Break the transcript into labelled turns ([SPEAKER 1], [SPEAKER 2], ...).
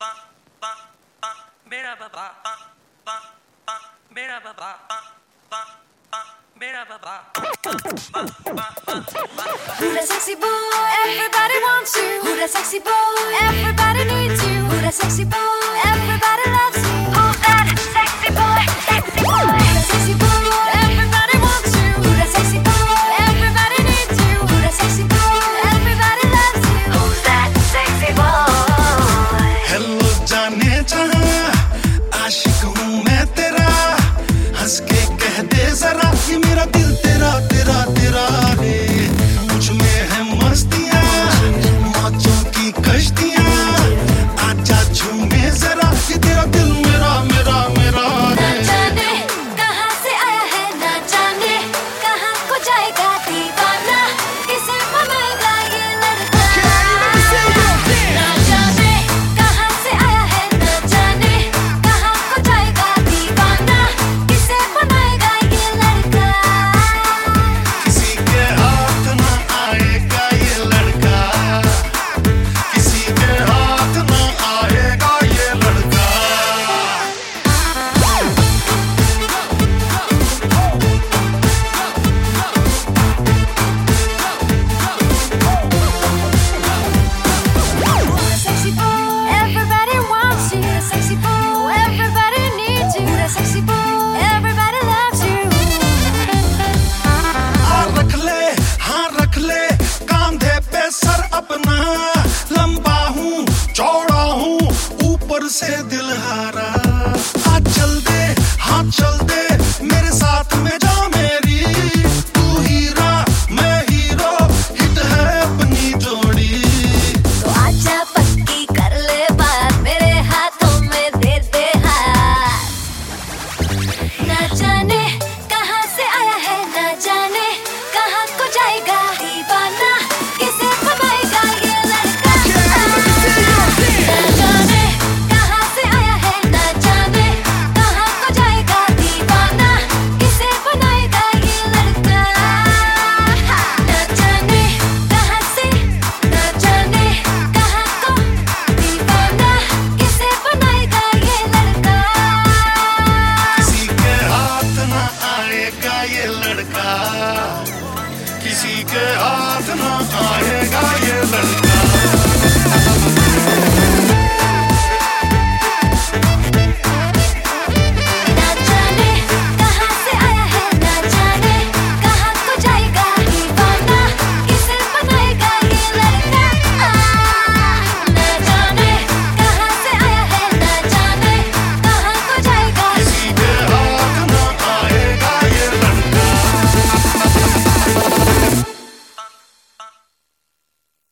[SPEAKER 1] मेरा बाबा मेरा बाबा मेरा बाबा
[SPEAKER 2] Who that sexy boy? Everybody wants you. Who that sexy boy? Everybody needs you. Who that sexy boy? Everybody loves you. Who's that sexy boy? Sexy boy. Who that sexy boy? Everybody wants you. Who that sexy boy? Everybody needs you. Who that sexy boy? Everybody loves you. Who's that sexy boy?
[SPEAKER 3] Hello जाने जहां आशिक हूँ मैं तेरा हंस के कह दे जरा कि मेरा दिल तेरा तेरा तेरा है मुझ में है मस्तियाँ मौजों की कश्तियाँ आजा झूमे जरा कि तेरा दिल मेरा मेरा मेरा
[SPEAKER 2] ना जाने कहाँ से आया है ना जाने कहाँ को जाएगा दीवाना किसे बनाएगा ये लड़का ना जाने कहाँ से आया है ना जाने कहाँ को जाएगा दीवाना किसे बनाएगा ये लड़का
[SPEAKER 3] किसी के हाथ ना आएगा ये लड़का किसी के हाथ ना आएगा ये लड़का
[SPEAKER 2] Sexy boy, everybody wants you. Sexy boy, everybody needs you. Sexy boy, everybody loves you.
[SPEAKER 3] हाँ रख ले कांधे पे सर अपना लंबा हूँ चौड़ा हूँ ऊपर से दिल हारा